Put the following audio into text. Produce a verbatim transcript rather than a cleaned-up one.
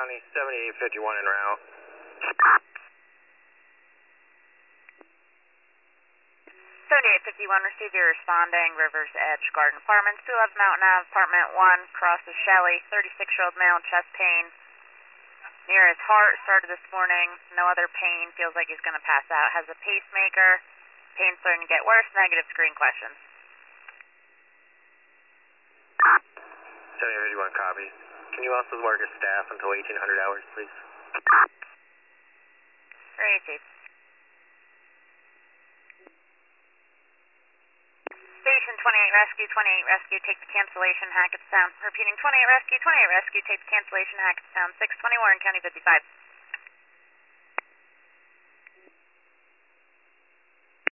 County, seventy-eight fifty-one en route. seventy-eight fifty-one, receive your responding, Rivers Edge Garden Apartments, two eleven Mountain Ave, Apartment one, crosses Shelley, thirty-six-year-old male, chest pain near his heart, started this morning, no other pain, feels like he's going to pass out, has a pacemaker, pain starting to get worse, negative screen questions. seventy-eight fifty-one, copy. Can you also work as staff until eighteen hundred hours, please? Received. Station twenty-eight Rescue, twenty-eight Rescue, take the cancellation, Hackettstown. Repeating, twenty-eight Rescue, twenty-eight Rescue, take the cancellation, Hackettstown, six twenty Warren County fifty-five.